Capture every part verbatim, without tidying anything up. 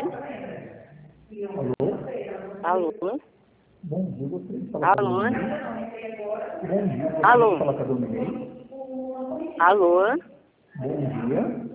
Alô? Alô? Bom dia, gostaria de falar com a Alô? dona Inês. Bom dia, gostaria Alô? de falar com a dona Inês. Alô? Bom dia.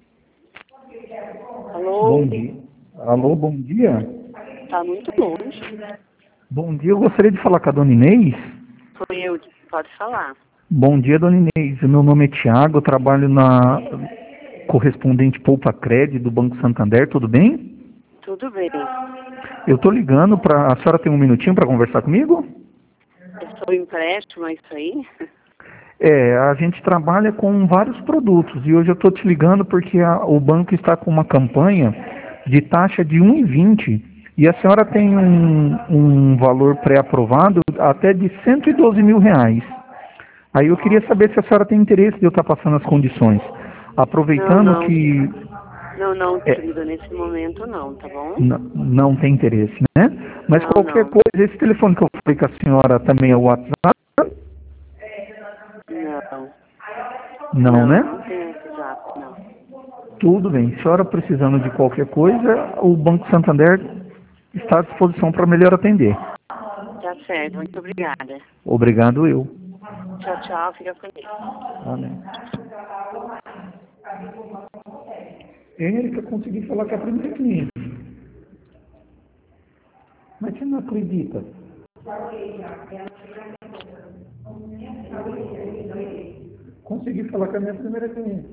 Alô? Bom dia. Alô, bom dia. Tá muito longe. Bom dia, eu gostaria de falar com a dona Inês. Sou eu, pode falar. Bom dia, dona Inês. Meu nome é Tiago, eu trabalho na correspondente Poupa Cred do Banco Santander, tudo bem? Tudo bem. Eu estou ligando para... A senhora tem um minutinho para conversar comigo? Eu sou empréstimo, é isso aí? É, a gente trabalha com vários produtos e hoje eu estou te ligando porque a- o banco está com uma campanha de taxa de um vírgula vinte e a senhora tem um, um valor pré-aprovado até de cento e doze mil reais. Aí eu queria saber se a senhora tem interesse de eu estar passando as condições. Não, Aproveitando não. que Não, não, é, querida, nesse momento não, tá bom? n- não tem interesse, né? Mas Não, qualquer não. coisa, esse telefone que eu falei com a senhora também é o WhatsApp? Não. Não, Não, né? não tem WhatsApp, não. Tudo bem. Se a senhora precisando de qualquer coisa, o Banco Santander está à disposição para melhor atender. Tá certo, muito obrigada. Obrigado eu. Tchau, tchau, fica com Deus. Amém. Érica, consegui falar com a primeira cliente. Mas você não acredita? Consegui falar com a minha primeira cliente.